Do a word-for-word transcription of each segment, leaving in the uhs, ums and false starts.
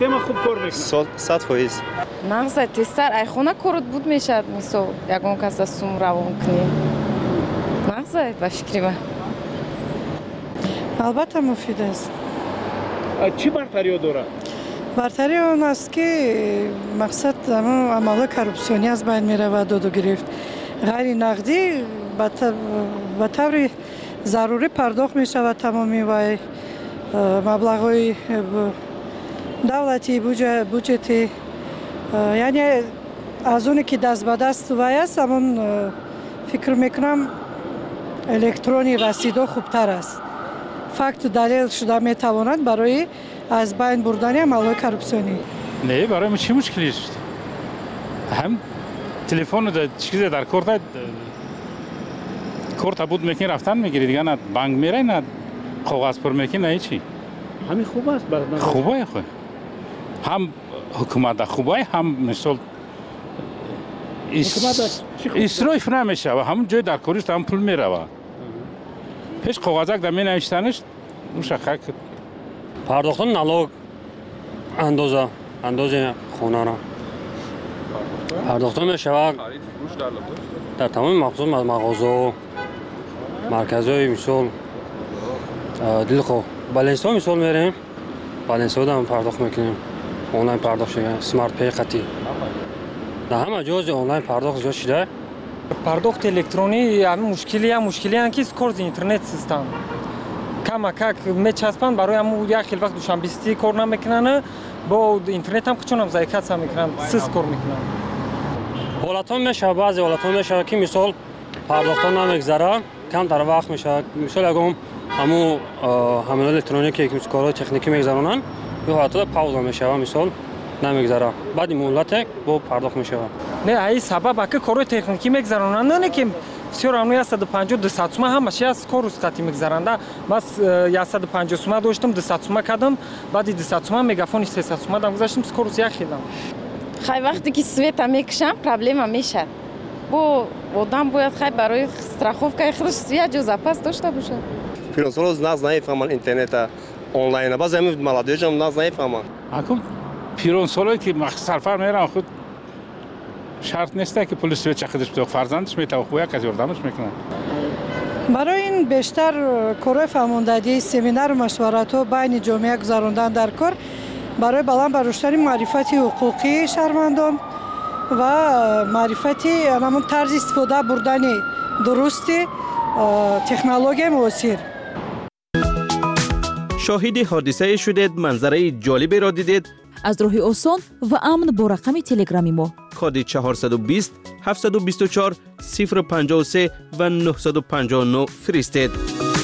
تیم خوب کار میکنه. صد فایز. نقصه تستر ای خونه کارت بود میشد میسو یکون کس سوم روان کنی. نقصه به فکری من. البته مفید است. چی برتری داره؟ برتری اون است که مقصد عمل کورپسیونی از بین میره و دادو گرفت. غیر نقدی به طور ضروری پرداخت میشه و تمامی و مبلغای دولتی بودجتی یعنی از اونی که دست به دست وای است همون فکر میکنم الکترونی رسیدو خوبتر است. فقط دلیل شده میتواند برای از بین بردن عملهای کورپسیونی. نه برای ما چی مشکلی است؟ هم تلفن رو چیزی در کارت کارت بود میکنی رفتن میگیری دیگه نه بانک میره نه کاغذ پر میکنی نه چی. همین خوب است برات. خوبه خوب. هم حکومت خوبه هم مثال اسراف نمیشه و همون جای در کارش هم پول میره و پیش کاغذک در می نوشتنش مشخص پرداختن نالوگ اندازه اندازه خونه را پرداختن میشه در تمام محصول مغازه مرکزهای مثال دلخو بالانسا مثال میریم بالانسا هم پرداخت میکنیم آنلاین پرداخت شده سمارت پی خطی در همه جاز آنلاین پرداخت جا شده پرداخت الکترونی همین مشکلی هم مشکلی هم که سکورز اینترنت سیستم کم کک میچسبن برای همون یک خیلی وقت دوشنبه بیستی کار نمیکنن با اینترنت هم چون هم ضایقت هم میکنن سیس کار میکنن حالت ها میشه بعضی حالت ها میشه که مثال پرداخت ها نمیگذره کم در وقت میشه مثال اگه همون حمل الکترونیکی که کارهای تکنیکی میگذرونن به حالت ها پاوز میشه مثال نمیگذره بعد مهلت با پرداخت میشه نه ای سبب که کارهای تکنیکی میگذرونن نه که بسیار امنوی صد و پنجاه دو صد سومه همش از کار رسختی میگذرنده بس صد و پنجاه سومه داشتم دو صد سومه کردم بعد دو صد سومه میگافون سیصد سومه دام گذاشتم کار رس یخیدم خیلی وقتی که سویت میکشم پرابلم میشه بو آدم باید خیلی برای استراحت خودش یه جزء پس داشته باشه پیرانسال ناز نمیفهمن اینترنت آنلاین باز همین ملادیج هم ناز نمیفهمن اكو پیرانسالی که سفر میرن خود شرط نیست که پلیس به چخدش بده فرزندش میتونه خویا کسی یاردمش میکنه برای این بیشتر کارهای فرماندهی سمینار و مشورت ها بین جامعه گذراندن در کار برای بلند برداشتن معرفت حقوقی شهروندان و معرفت همون طرز استفاده بردن درست تکنولوژی معاصر. شاهد حادثه شدید، منظره جالبی را دیدید؟ از راه آسان و امن با رقم تلگرامی ما کد چهارصد و بیست هفتصد و بیست و چهار صفر پنجاه و سه و نهصد و پنجاه و نه فرستید.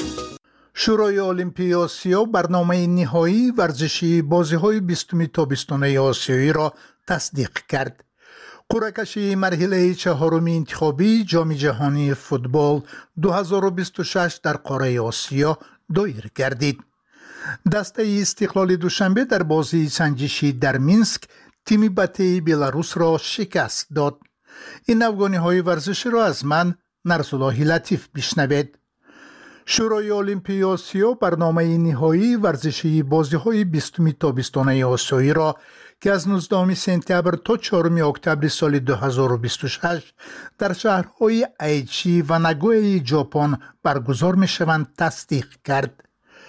شورای المپیک آسیا برنامه نهایی ورزشی بازی‌های بیستم تابستانه آسیایی را تصدیق کرد. قرعه کشی مرحله چهارم انتخابی جام جهانی فوتبال دو هزار و بیست و شش در قاره آسیا دایر گردید. دسته استقلال دوشنبه در بازی سنجشی در مینسک تیم بته بلاروس را شکست داد. این افغانی ورزشی را از من نرسولاهی لطیف بشنوید. شورای المپیک آسیا برنامه نهایی ورزشی بازی‌های بیستم تابستانه آسیایی را که از نوزدهم سپتامبر تا چهارم اکتبر سال دو هزار و بیست و شش در شهرهای ایچی و ناگویا ژاپن برگزار می‌شوند تصدیق کرد.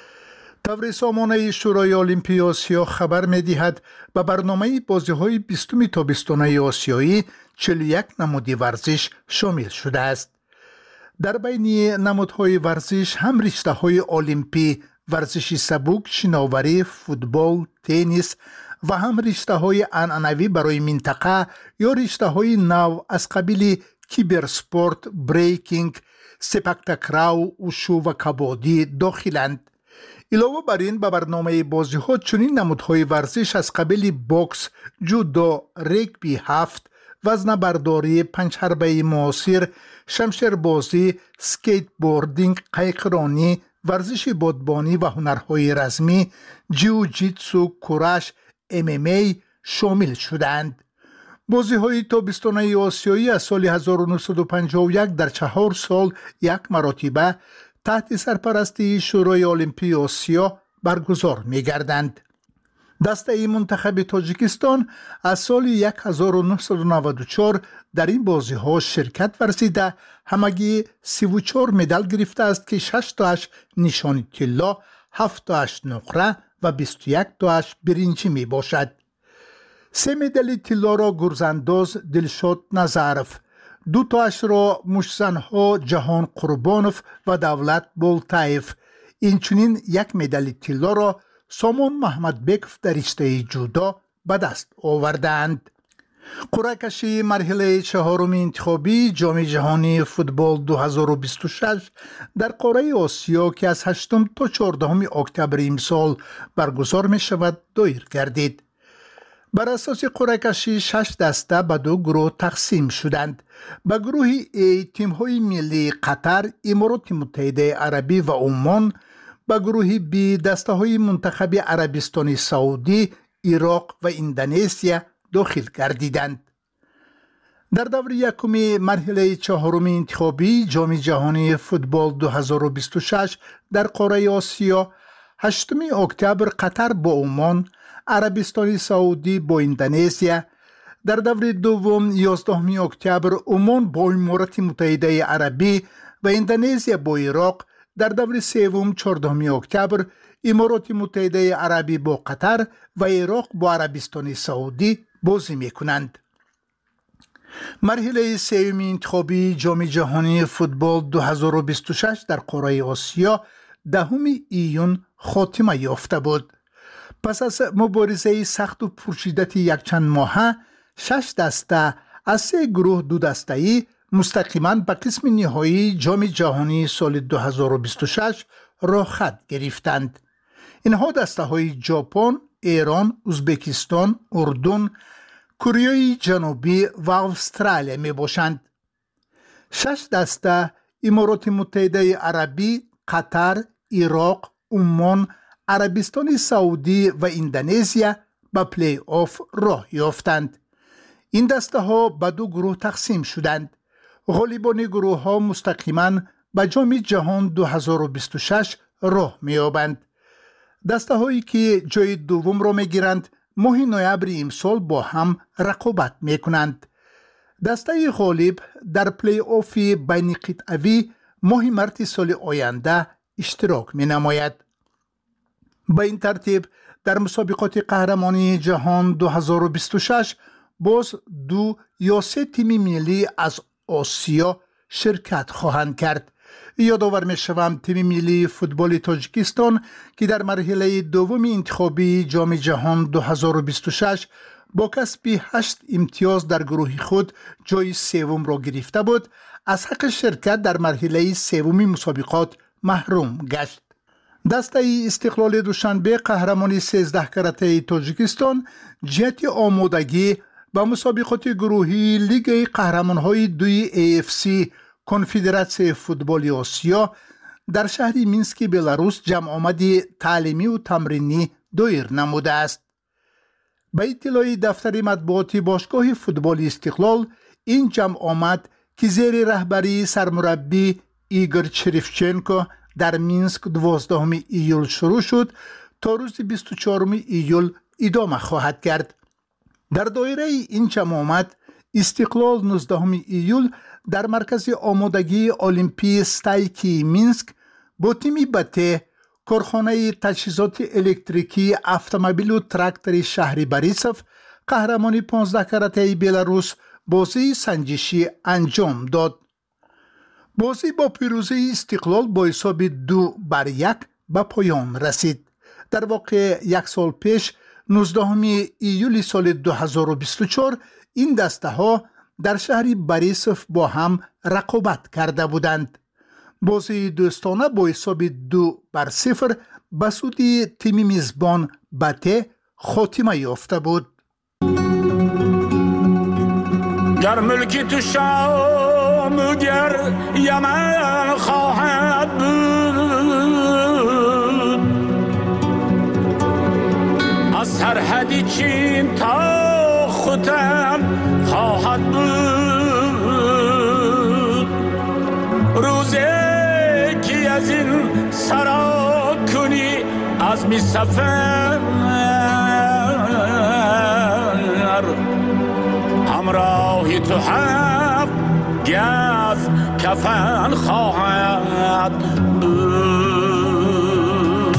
تبر سامانه شورای المپیک آسیا خبر می‌دهد به برنامه بازی‌های بیستم تابستانه آسیایی چهل و یک نمود ورزش شامل شده است. در بین نمودهای ورزش هم رشته‌های المپی، ورزش سبک، شناوری، فوتبال، تنیس و هم رشته‌های عنعنوی برای منطقه یا رشته‌های نو از قبیل کیبرسپورت، بریکینگ، سپک تکراو، وشو و کبادی داخلند. علاوه بر این به برنامه بازی‌ها چنین نمودهای ورزش از قبیل بوکس، جودو، رگبی هفت، وزن برداری، پنج حربه معاصر، شمشیر بازی، سکیت بوردینگ، قایقرانی، ورزش بادبانی و هنرهای رزمی، جیوجیتسو، کورش، ام ام ای شامل شدند. بازی‌های تابستانه آسیایی از سال هزار و نهصد و پنجاه و یک در چهار سال یک مرتبه تحت سرپرستی شورای المپیک آسیا برگزار می‌گردند. دسته منتخب تاجیکستان از سال هزار و نهصد و نود و چهار در این بازی ها شرکت ورزیده همگی سی و چهار مدال گرفته است که شش تاش نشانی طلا، هفت تاش نقره و بیست و یک تاش برنجی می باشد. سه مدال طلا را گرزانداز دلشاد نظرف، دو تاش را مشزنها جهان قربانوف و دولت بولتایف، اینچنین یک مدال طلا را سامان محمد بکف در رشته جودو به دست آوردند. قرعه کشی مرحله چهارم انتخابی جام جهانی فوتبال دو هزار و بیست و شش در قاره آسیا که از هشتم تا چهاردهم اکتبر امسال برگزار می شود دایر گردید. بر اساس قرعه کشی شش دسته به دو گروه تقسیم شدند. به گروه A تیم های ملی قطر، امارات متحده عربی و عمان، به گروه B دسته های منتخب عربستان سعودی، عراق و اندونزیا داخل گردیدند. در دور یکم مرحله چهارم انتخابی جام جهانی فوتبال دو هزار و بیست و شش در قاره آسیا هشتم اکتبر قطر با عمان، عربستان سعودی با اندونزیا، در دور دوم یازدهم اکتبر عمان با امارات متحده عربی و اندونزیا با عراق، در دور سوم چهاردهم اکتبر امارات متحده عربی با قطر و عراق با عربستان سعودی بازی میکنند. مرحله سوم انتخابی جام جهانی فوتبال دو هزار و بیست و شش در قاره آسیا دهم ایون خاتمه یافته بود. پس از مبارزه سخت و پرشدت یک چند ماهه، شش دسته از سه گروه دو دسته‌ای مستقیما به قسم نهایی جام جهانی سال دو هزار و بیست و شش راه خط گرفتند. اینها دسته های ژاپن، ایران، ازبکستان، اردن، کره جنوبی و استرالیا می باشند. شش دسته امارات متحده عربی، قطر، عراق، عمان، عربستان سعودی و اندونزیا به پلی آف راه یافتند. این دسته ها به دو گروه تقسیم شدند. غالبان گروه ها مستقیما به جام جهان دو هزار و بیست و شش راه می یابند. دسته هایی که جای دوم را می گیرند ماه نوامبر امسال با هم رقابت می کنند. دسته غالب در پلی آف بین قطعوی ماه مارس سال آینده اشتراک می نماید. به این ترتیب در مسابقات قهرمانی جهان دو هزار و بیست و شش باز دو یا سه تیم ملی از آسیا شرکت خواهند کرد. یادآور می شوم تیم ملی فوتبال تاجیکستان که در مرحله دوم انتخابی جام جهان دو هزار و بیست و شش با کسب هشت امتیاز در گروه خود جای سوم را گرفته بود، از حق شرکت در مرحله سوم مسابقات محروم گشت. دسته استقلال دوشنبه قهرمان سیزده کرته تاجیکستان جهت آمادگی با مسابقات گروهی لیگ قهرمان‌های دوی ای اف سی کنفدراسیون فوتبال آسیا در شهر مینسک بلاروس جمع آمدی تعلیمی و تمرینی دایر نموده است. به اطلاع دفتر مطبوعاتی باشگاه فوتبال استقلال، این جمع آمد که زیر رهبری سرمربی ایگور چریفچنکو در مینسک دوازدهم ایول شروع شد تا روز بیست و چهارم ایول ادامه خواهد کرد. در دایره این جمع آمد استقلال نوزدهم ایول در مرکز آمادگی المپی استایکی مینسک با تیمی بته کارخانه تجهیزات الکتریکی اتومبیل و تراکتور شهری بریسف قهرمانی پانزده کرته بلاروس بازی سنجشی انجام داد. بازی با پیروزی استقلال با حساب دو بر یک به پایان رسید. در واقع یک سال پیش نوزدهم ایول سال دو هزار و بیست و چهار این دسته ها در شهر بریسف با هم رقابت کرده بودند. بازی دوستانه با حساب دو بر صفر به سود تیم میزبان بته خاتمه یافته بود. گر ملکی تو شام گر یمن خواهد بود، از سرحدی چین تا ختم خواهد بود. روزی که از این سرا کنی از می سفر پای تو هفت گز کفن خواهد بود.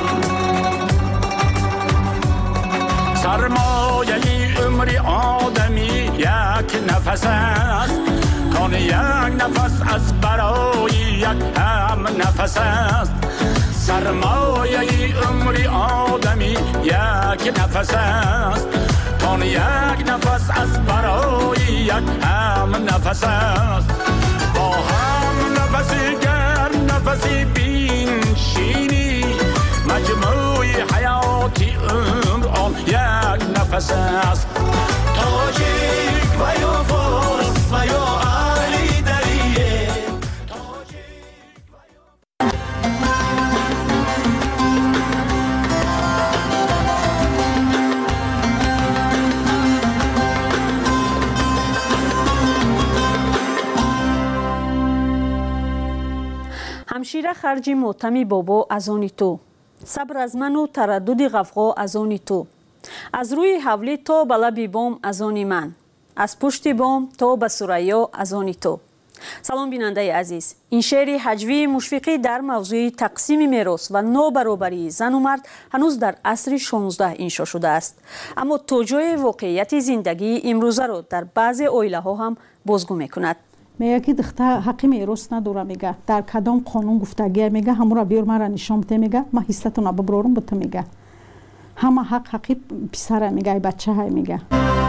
سرمایه عمری آدمی یک نفس است، کان یک نفس از برای یک هم نفس است. سرمایه عمری آدمی یک نفس است، کان یک نفس از برای یک هم نفس است. با هم نفسی گر نفسی بینشینی، مجموع حیاتی عمر آن یک نفس است. تاجیک و یا فارس و یا اهلی دریه. همشیره خرجی موتمی بابا از آنی تو، صبر از من و تردد غفغا از آنی تو. از روی حولی تا به لب بام از آنی من، از پشت بام تا به ثریا از آنی تو. سلام بیننده عزیز، این شعر هجوی مشفقی در موضوع تقسیم میراث و نابرابری زن و مرد هنوز در عصر شانزده انشا شده است، اما توجه واقعیت زندگی امروزه را در بعضی عائله ها هم بازگو میکند. میگه که دختر حقی میراث نداره، میگه در کدام قانون گفتگی میگه همون را بیار مرا نشان بده، میگه ما حصتون رو ببرم بته، میگه همه حق حقی پسر میگه بچه های میگه.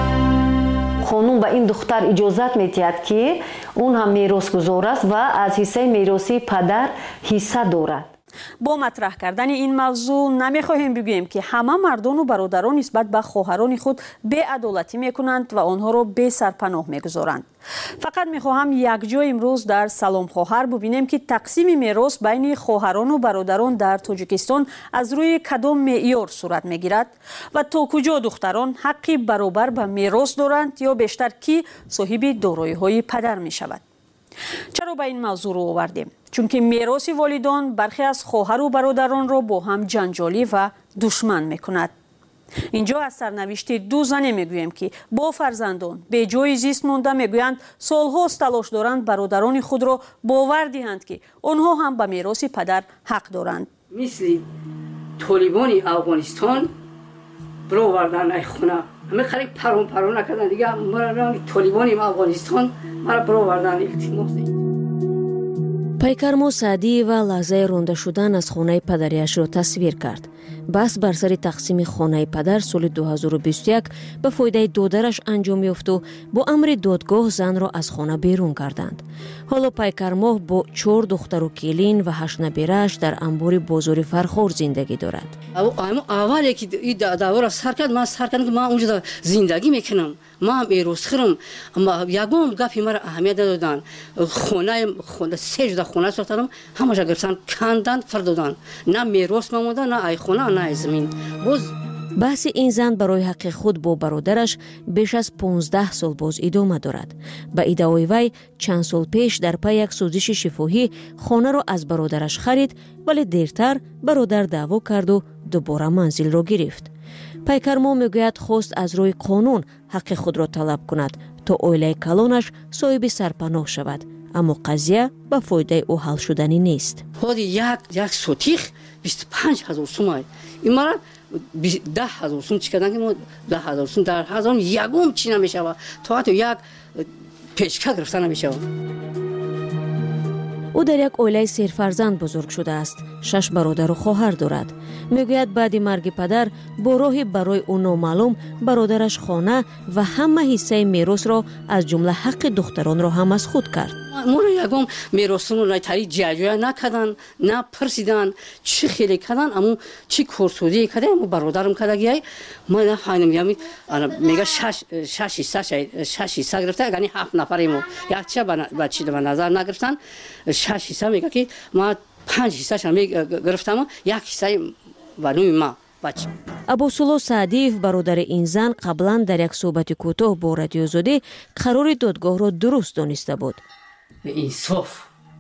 قانون به این دختر اجازت میدهد که اون هم میراث گزار است و از حصه میراثی پدر حصه دارد. با مطرح کردن این موضوع نمیخواهیم بگوییم که همه مردان و برادران نسبت به خواهران خود بی‌عدالتی میکنند و آنها را بی سرپناه میگذارند. فقط میخواهم یک جای امروز در سلام خواهر ببینیم که تقسیم میراث بین خواهران و برادران در تاجیکستان از روی کدام معیار صورت میگیرد و تا کجا دختران حقی برابر به میراث دارند یا بیشتر کی صاحب دارایی های پدر میشود. چرا به این موضوع رو آوردیم؟ چون که میراث والدان برخی از خواهر و برادران را با هم جنجالی و دشمن میکند. اینجا از سرنوشت دو زن میگویم که با فرزندان به جای زیست مانده، میگویند سالهاست تلاش دارند برادران خود را باور دهند که آنها هم به میراث پدر حق دارند. مثل طالبان افغانستان برو وردن ای خونه همه خیلی پرون پرون نکردن دیگه. مرا طالبان افغانستان مرا برو وردن التماس. пайкармо саъдӣ ва лаҳзаи ронда шудан аз хонаи падариашро тасвир кард. баҳс бар сари тақсими хонаи падар соли ду ҳазору бисту як ба фоидаи додараш анҷом ёфту бо амри додгоҳ занро аз хона берун карданд. ҳоло пайкармоҳ бо чор духтару келин ва ҳашт набирааш дар амбори бозори фархор зиндагӣ дорад. аввале ки и давора сар кард, ман сар кардам ки ман унҷо зиндагӣ мекунам, ман меросхӯрам. ягон гапи мара аҳамият надоданд. хонаи се ҷуда хона сохтадам, ҳамаша гирифтан канданд, фирдоданд. на мерос мамонда, на ай хона, на ай замин. боз баҳси ин зан барои ҳаққи худ бо бародараш беш аз понздаҳ сол боз идома дорад. ба иддаои вай чанд сол пеш дар пай як сӯзиши шифоҳӣ хонаро аз бародараш харид, вале дертар бародар даъво карду дубора манзилро гирифт. пайкармо мегӯяд хост аз рӯи қонун ҳаққи худро талаб кунад то оилаи калонаш соҳиби сарпаноҳ шавад, аммо қазия ба фоидаи ӯ ҳал шуданӣ нест. ҳоди як як сотих бисту панҷ ҳазор сомай имара ده هزار سوم چی کردن که ما ده هزار سوم در هزار یگم چی نمیشود تا حتی یک پیشکه گرفته نمیشود. او در یک عائله سرفرزند بزرگ شده است. شش برادر و خواهر دارد. میگوید بعد مرگ پدر با راهی برای او نامعلوم برادرش خانه و همه حصه میراث را از جمله حق دختران را هم از خود کرد. ما رو یگم میراثمون رو تری جاجویا نکردن، نه پرسیدن چی خیلی کردن، اما چی کورسودی کردن، اما برادرم کردگی ما نفهمیدم. یعنی میگه شش شش حصه شش حصه گرفته، یعنی هفت نفریم. یک چه بچه به نظر نگرفتن. شش حصه میگه که ما پنج حصه شم گرفتم، یک حصه بنوی ما. абусулло саъдиев бародари ин зан қаблан дар як суҳбати кӯтоҳ бо радиозодӣ қарори додгоҳро дуруст дониста буд. инсоф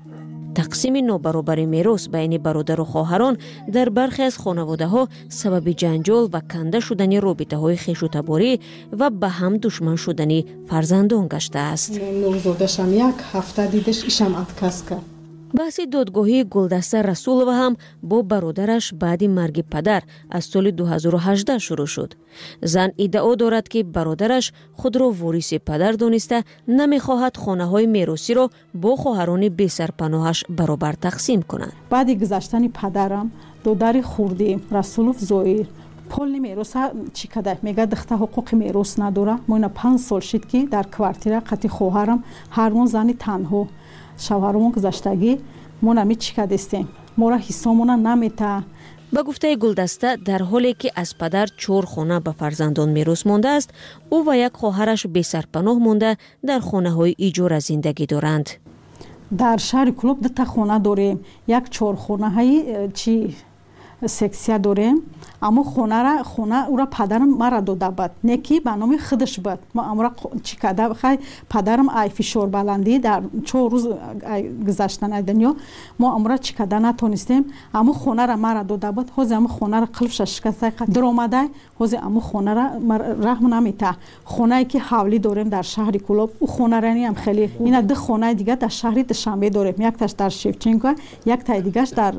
тақсими нобаробари мерос байни бародару хоҳарон дар бархе аз хонаводаҳо сабаби ҷанҷол ва канда шудани робитаҳои хешутаборӣ ва ба ҳам душман шудани фарзандон гаштааст. нурзодашам як ҳафта дидаш ишам отказ кард. баҳси додгоҳии Гулдаста Расулова ҳам бо бародараш баъди марги падар аз соли ду ҳазору ҳаждаҳ шурӯъ шуд. зан иддао дорад ки бародараш худро вориси падар дониста намехоҳад хонаҳои меросиро бо хоҳарони бесарпаноҳаш баробар тақсим кунад. баъди гузаштани падарам додари хурдӣ Расулов Зоир полни мероса чӣ када мега духта ҳуқуқи мерос надора. мо ина панҷ сол шид ки дар квартира қати хоҳарам ҳармон зани танҳо шавҳаромон гузаштагӣ мо нами чӣ кадестем мора ҳиссомона намета. ба гуфтаи Гулдаста дар ҳоле ки аз падар чор хона ба фарзандон мерос мондааст, ӯ ва як хоҳараш бесарпаноҳ монда дар хонаҳои иҷора зиндагӣ доранд. дар шаҳри Кӯлоб дута хона дорем, як чорхонаҳаи чи сексия дорем, аммо хонара хона ура падарам мара дода бад, не ки ба номи худаш бад. мо амра чӣ када хай падарам ай фишорбаландӣ дар чор рӯз гузаштан ай дунё мо амра чӣ када натонистем, аммо хонара мара дода бад. ҳозир аммо хонара қилфша шикастай даромадай, ҳозир аммо хонара раҳм намета. хонае ки ҳавлӣ дорем дар шаҳри Кӯлоб, ӯ хонарани ам хеле ина ду хонаи дигар дар шаҳри Душанбе дорем, якташ дар Шевченко, яктаи дигаш дар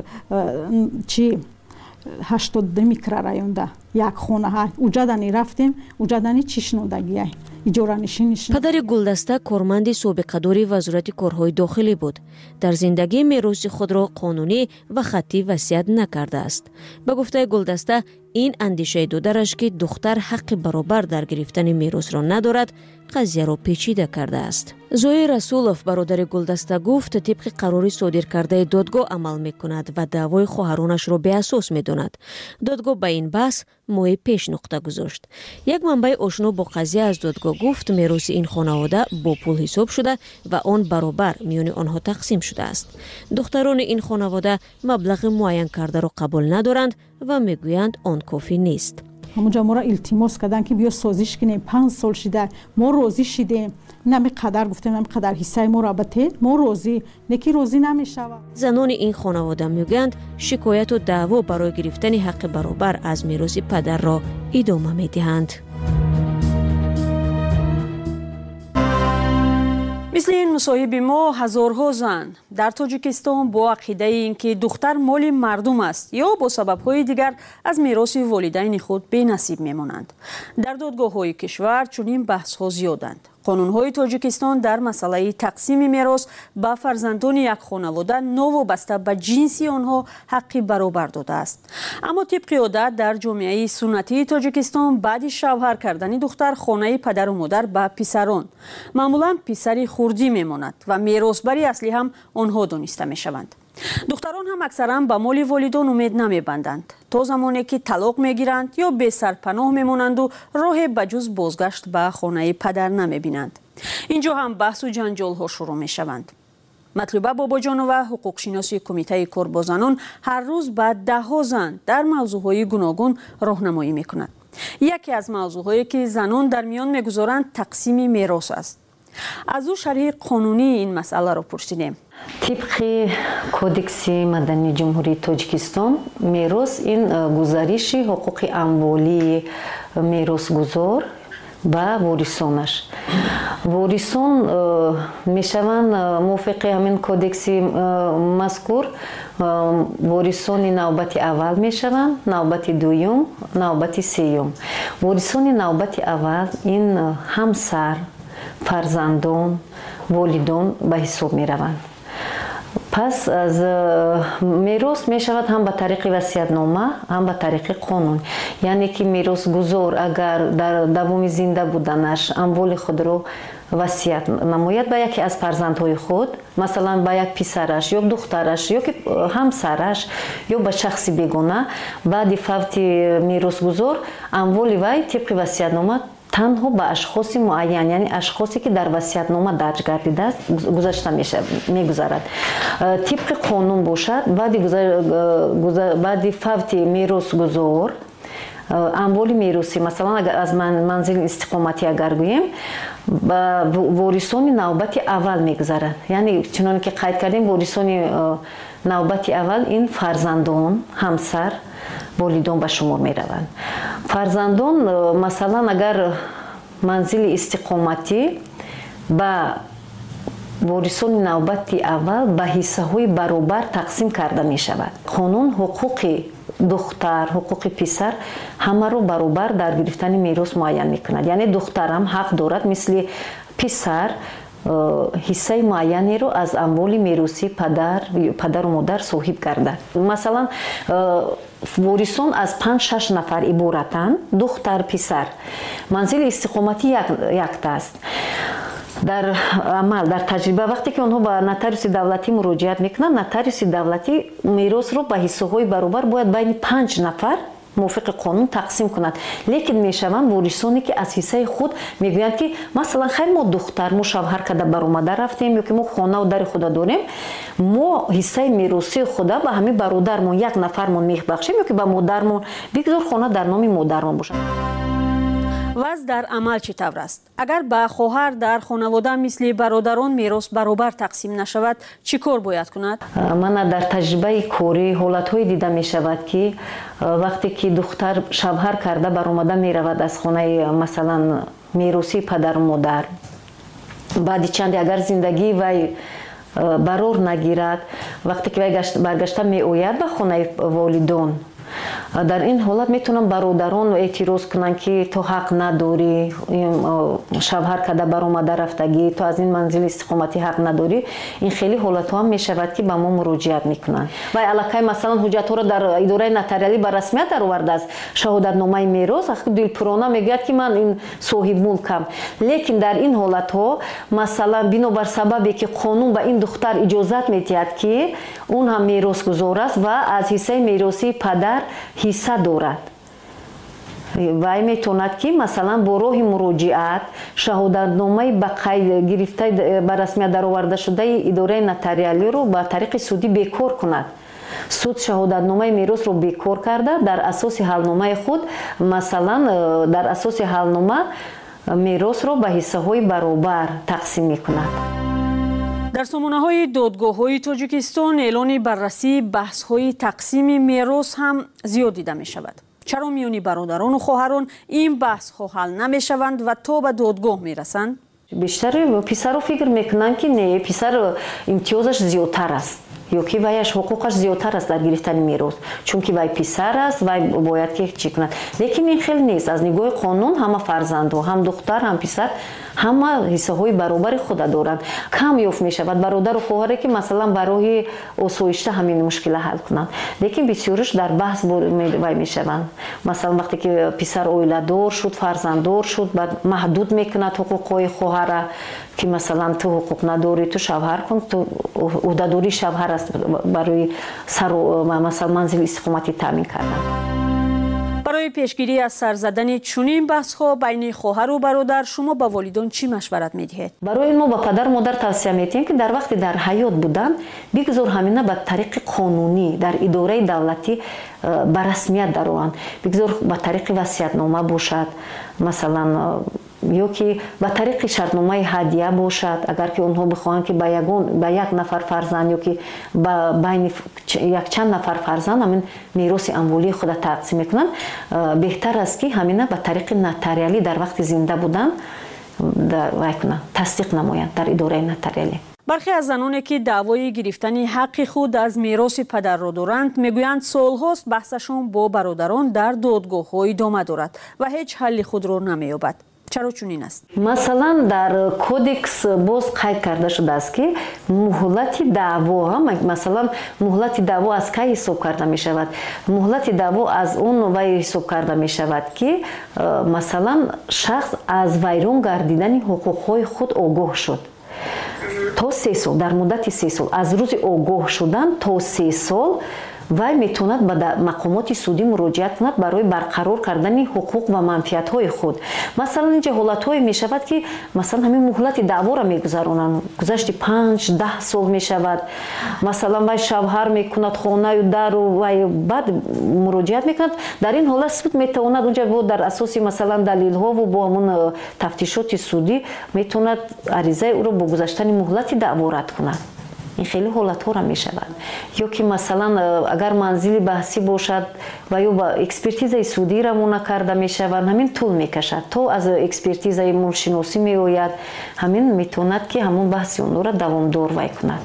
чи ҳаштод ду микрорайонда як хонаҳа уҷадани рафтем уҷадани чӣ шинодагия иҷоранишини. падари Гулдаста корманди собиқадори вазорати корҳои дохилӣ буд. дар зиндагӣ мероси худро қонунӣ ва хаттӣ васият накардааст. ба гуфтаи Гулдаста ин андешаи додараш ки духтар ҳаққи баробар дар гирифтани меросро надорад қазияро печида кардааст. Зоир Расулов бародари Гулдаста гуфт тибқи қарори содиркардаи додгоҳ амал мекунад ва даъвои хоҳаронашро беасос медонад. додгоҳ ба ин баҳс моҳи пеш нуқта гузошт. як манбаи ошно бо қазия аз додгоҳ гуфт мероси ин хонавода бо пул ҳисоб шуда ва он баробар миёни онҳо тақсим шудааст. духтарони ин хонавода маблағи муайян кардаро қабул надоранд ва мегӯянд он кофӣ нест. ҳамунҷа мора илтимос карданд ки биё созиш кинем, панҷ сол шида мо розӣ шидем, нами қадар гуфтем, нами қадар ҳиссаи моро бате мо розӣ неки розӣ намешавад. занони ин хонавода мегӯянд шикояту даъво барои гирифтани ҳаққи баробар аз мероси падарро идома медиҳанд. мисли ин мусоҳиби мо ҳазорҳо зан дар Тоҷикистон бо ақидаи ин ки духтар моли мардум аст ё бо сабабҳои дигар аз мероси волидайни худ бенасиб мемонанд. дар додгоҳҳои кишвар чунин баҳсҳо зиёданд. қонунҳои Тоҷикистон дар масъалаи тақсими мерос ба фарзандони як хонавода новобаста ба ҷинси онҳо ҳаққи баробар додааст. аммо тибқи одат дар ҷомеаи суннатии Тоҷикистон баъди шавҳар кардани духтар хонаи падару модар ба писарон маъмулан писари хурдӣ мемонад ва меросбари аслӣ ҳам онҳо дониста мешаванд. духтарон ҳам аксаран ба моли волидон умед намебанданд то замоне ки талоқ мегиранд ё бесарпаноҳ мемонанду роҳе ба ҷуз бозгашт ба хонаи падар намебинанд. инҷо ҳам баҳсу ҷанҷолҳо шурӯъ мешаванд. матлуба бобоҷонова ҳуқуқшиноси кумитаи кор бо занон ҳар рӯз ба даҳҳо зан дар мавзӯъҳои гуногун роҳнамоӣ мекунад. яке аз мавзӯъҳое ки занон дар миён мегузоранд тақсими мерос аст. аз ӯ шарҳи қонунии ин масъаларо пурсидем. тибқи кодекси мадании ҷумҳурии Тоҷикистон мерос ин гузариши ҳуқуқи амволии меросгузор ба ворисонаш. ворисон мешаванд мувофиқи ҳамин кодекси мазкур ворисони навбати аввал мешаванд, навбати дуюм, навбати сеюм. ворисони навбати аввал ин ҳамсар, фарзандон, волидон ба ҳисоб мераванд. пас аз мерос мешавад ҳам ба тариқи васиятнома, ҳам ба тариқи қонун. яъне ки меросгузор агар дар давоми зинда буданаш амволи худро васият намояд ба яке аз фарзандҳои худ, масалан ба як писараш ё духтараш ё ки ҳамсараш ё ба шахси бегона, баъди фавти меросгузор амволи вай тибқи васиятнома танҳо ба ашхоси муайян, яъне ашхосе ки дар васиятнома дарҷ гардидааст гузашта мегузарад. тибқи қонун бошад баъди фавти меросгузор амволи меросӣ масалан агар аз манзили истиқоматӣ агар гӯем ба ворисони навбати аввал мегузарад. Яъне чуноне ки қайд кардем, ворисони навбати аввал ин фарзандон, ҳамсар, волидон ба шумор мераванд. Фарзандон масалан агар манзили истиқоматӣ ба ворисони навбати аввал ба ҳиссаҳои баробар тақсим карда мешавад. қонун ҳуқуқи духтар, ҳуқуқи писар ҳамаро баробар дар гирифтани мерос муайян мекунад. Яъне духтарам ҳақ дорад мисли писар ҳиссаи муайянеро аз амволи меросӣ падар падару модар соҳиб гардад. Масалан ворисон аз панҷ шаш нафар иборатанд, духтар, писар. Манзили истиқоматӣ яктааст. дар амал дар таҷриба вақте ки онҳо ба нотариуси давлатӣ муроҷиат мекунанд, нотариуси давлатӣ меросро ба ҳиссаҳои баробар бояд байни панҷ нафар мувофиқи қонун тақсим кунад. Лекин мешаванд ворисоне ки аз ҳиссаи худ мегӯянд ки масалан хайр мо духтар, мо шавҳар карда баромада рафтем ё ки мо хонаву дари худа дорем, мо ҳиссаи меросии худа ба ҳамин бародармон як нафармон мебахшем ё ки ба модармон бигзор хона дар номи модармон бошад. ваз дар амал чӣ тавр аст? Агар ба хоҳар дар хонавода мисли бародарон мерос баробар тақсим нашавад, чӣ кор бояд кунад? Ман дар таҷрибаи корӣ ҳолатҳое дида мешавад ки вақте ки духтар шавҳар карда баромада меравад аз хонаи масалан меросии падару модар, баъди чанде агар зиндагии вай барор нагирад, вақте ки вай баргашта меояд ба хонаи волидон, дар ин ҳолат метавонанд бародарон эътироз кунанд ки то ҳақ надорӣ, шавҳар карда баромада рафтагӣ, то аз ин манзили истиқоматӣ ҳақ надорӣ. Ин хеле ҳолатҳо ҳам мешавад ки ба мо муроҷиат мекунанд. Вай аллакай масалан ҳуҷҷатҳоро дар идораи нотариалӣ ба расмият даровардааст, шаҳодатномаи мерос, дилпурона мегӯяд ки ман ин соҳибмулкам. Лекин дар ин ҳолатҳо масалан бинобар сабабе ки қонун ба ин духтар иҷозат медиҳад ки он ҳам меросгузор аст ва аз ҳиссаи меросии падар ҳисса дорад. Вай метавонад ки масалан бо роҳи муроҷиат шаҳодатномаи ба қайд гирифта ба расмият даровардашудаи идораи нотариалиро ба тариқи судӣ бекор кунад. суд шаҳодатномаи меросро бекор карда дар асоси ҳалномаи худ масалан дар асоси ҳалнома меросро ба ҳиссаҳои баробар тақсим мекунад. дар сомонаҳои додгоҳҳои Тоҷикистон эълони баррасии баҳсҳои тақсими мерос ҳам зиёд дида мешавад. чаро миёни бародарону хоҳарон ин баҳсҳо ҳал намешаванд ва то ба додгоҳ мерасанд? бештари писаро фикр мекунанд ки не, писар имтиёзаш зиёдтар аст ё ки ваяш ҳуқуқаш зиёдтар аст дар гирифтани мерос, чунки вай писар аст, вай бояд ки чӣ кунад. Лекин ин хел нест. Аз нигоҳи қонун ҳама фарзандҳо, ҳам духтар, ҳам писар ҳама ҳиссаҳои баробари худа доранд. Кам ёфт мешавад бародару хоҳаре ки масалан ба роҳи осоишта ҳамин мушкила ҳал кунанд. Лекин бисёриш дар баҳс вай мешаванд. Масалан вақте ки писар оиладор шуд, фарзанддор шуд, баъд маҳдуд мекунад ҳуқуқҳои хоҳара ки масалан ту ҳуқуқ надорӣ, ту шавҳар кун, ту ӯҳдадории шавҳар аст барои сару масалан манзили истиқоматӣ таъмин кардан. барои пешгирӣ аз сар задани чунин баҳсҳо байни хоҳару бародар шумо ба волидон чӣ машварат медиҳед? барои мо ба падару модар тавсия медиҳем ки дар вақте дар ҳаёт буданд бигзор ҳамина ба тариқи қонунӣ дар идораи давлатӣ ба расмият дароянд. бигзор ба тариқи васиятнома бошад, масалан ё ки ба тариқи шартномаи ҳадия бошад, агар ки онҳо бихоҳанд ки ба ягон ба як нафар фарзанд ё ки ба байни якчанд нафар фарзанд ҳамин мероси амволии худа тақсим мекунанд, беҳтар аст ки ҳамина ба тариқи нотариалӣ дар вақти зинда будан вай кунанд, тасдиқ намоянд дар идораи нотариалӣ. бархе аз заноне ки даъвои гирифтани ҳаққи худ аз мероси падарро доранд мегӯянд солҳост баҳсашон бо бародарон дар додгоҳҳо идома дорад ва ҳеҷ ҳалли худро намеёбад. чаро чунин аст? масалан дар кодекс боз қайд карда шудааст ки муҳлати даъво, масалан муҳлати даъво аз кай ҳисоб карда мешавад? муҳлати даъво аз он вай ҳисоб карда мешавад ки масалан шахс аз вайрон гардидани ҳуқуқҳои худ огоҳ шуд. то се сол, дар муддати се сол, аз рӯзи огоҳ шудан то се сол вай метавонад ба мақомоти судӣ муроҷиат кунад барои барқарор кардани ҳуқуқ ва манфиатҳои худ. Масалан инҷа ҳолатҳое мешавад ки масалан ҳамин муҳлати даъворо мегузаронанд, гузашти панҷ даҳ сол мешавад. Масалан вай шавҳар мекунад хонаю дару вай баъд муроҷиат мекунад. дар ин ҳолат суд метавонад унҷа бо дар асоси масалан далилҳову бо ҳамун тафтишоти судӣ метавонад аризаи ӯро бо гузаштани муҳлати даъво рад кунад. ин хеле ҳолатҳоро мешавад. ё ки масалан агар манзили баҳсӣ бошад ва ё ба экспертизаи судӣ равона карда мешавад, ҳамин тӯл мекашад то аз экспертизаи мулкшиносӣ меояд, ҳамин метавонад ки ҳамун баҳси онро давомдор вай кунад.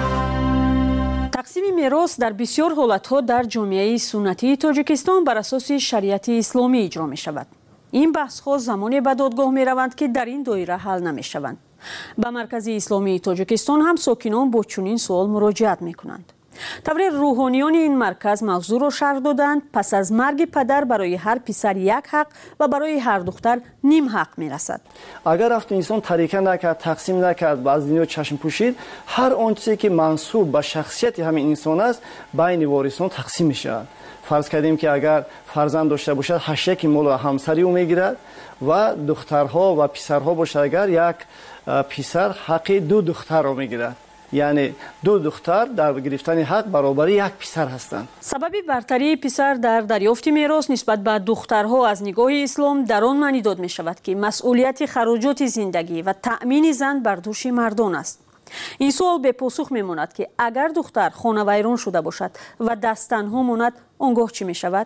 тақсими мерос дар бисёр ҳолатҳо дар ҷомеаи суннатии тоҷикистон бар асоси шариати исломӣ иҷро мешавад. ин баҳсҳо замоне ба додгоҳ мераванд ки дар ин доира ҳал намешаванд. ба маркази исломии тоҷикистон ҳам сокинон бо чунин суол муроҷиат мекунанд. тавре рӯҳониёни ин марказ мавзӯъро шарҳ доданд. пас аз марги падар барои ҳар писар як ҳақ ва барои ҳар духтар ним ҳақ мерасад. агар рафту инсон тарика накард, тақсим накард ва аз дунё чашм пӯшид, ҳар он чизе ки мансуб ба шахсияти ҳамин инсон аст байни ворисон тақсим мешавад. фарз кардем ки агар фарзанд дошта бошад ҳаштяки мол ва ҳамсари ӯ мегирад ва духтарҳо ва писарҳо бошад, агар як писар ҳаққи ду духтарро мегирад. яъне ду духтар дар гирифтани ҳақ баробари як писар ҳастанд. сабаби бартарии писар дар дарёфти мерос нисбат ба духтарҳо аз нигоҳи ислом дар он маънӣ дод мешавад ки масъулияти хароҷоти зиндагӣ ва таъмини зан бар дӯши мардон аст. ин суол бепосух мемонад ки агар духтар хонавайрон шуда бошад ва дасттанҳо монад, он гоҳ чӣ мешавад?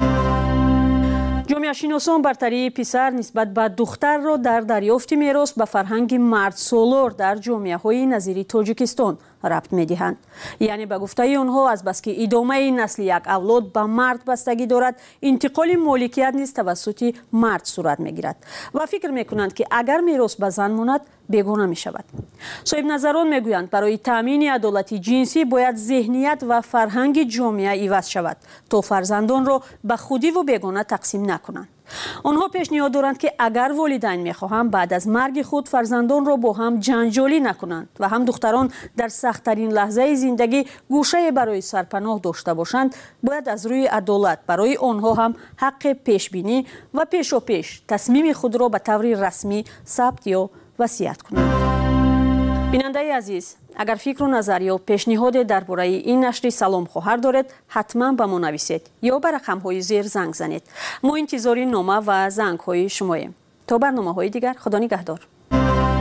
ҷомеашиносон бартарии писар нисбат ба духтарро дар дарёфти мерос ба фарҳанги мардсолор дар ҷомеаҳои назири тоҷикистон рабт медиҳанд. яъне ба гуфтаи онҳо азбаски идомаи насли як авлод ба мард бастагӣ дорад, интиқоли моликият низ тавассути мард сурат мегирад ва фикр мекунанд ки агар мерос ба зан монад, бегона мешавад. соҳибназарон мегӯянд барои таъмини адолати ҷинсӣ бояд зеҳният ва фарҳанги ҷомеа иваз шавад то фарзандонро ба худиву бегона тақсим накунанд. онҳо пешниҳод доранд ки агар волидайн мехоҳанд баъд аз марги худ фарзандонро бо ҳам ҷанҷолӣ накунанд ва ҳам духтарон дар сахттарин лаҳзаи зиндагӣ гӯшае барои сарпаноҳ дошта бошанд, бояд аз рӯи адолат барои онҳо ҳам ҳаққи пешбинӣ ва пешопеш тасмими худро ба таври расмӣ сабт ё васият кунанд. бинандаи азиз, агар фикру назар ё пешниҳоде дар бораи ин нашри Салом хоҳар доред, ҳатман ба мо нависед ё ба рақамҳои зер занг занед. мо интизори нома ва зангҳои шумоем. то барномаҳои дигар, худо нигаҳдор.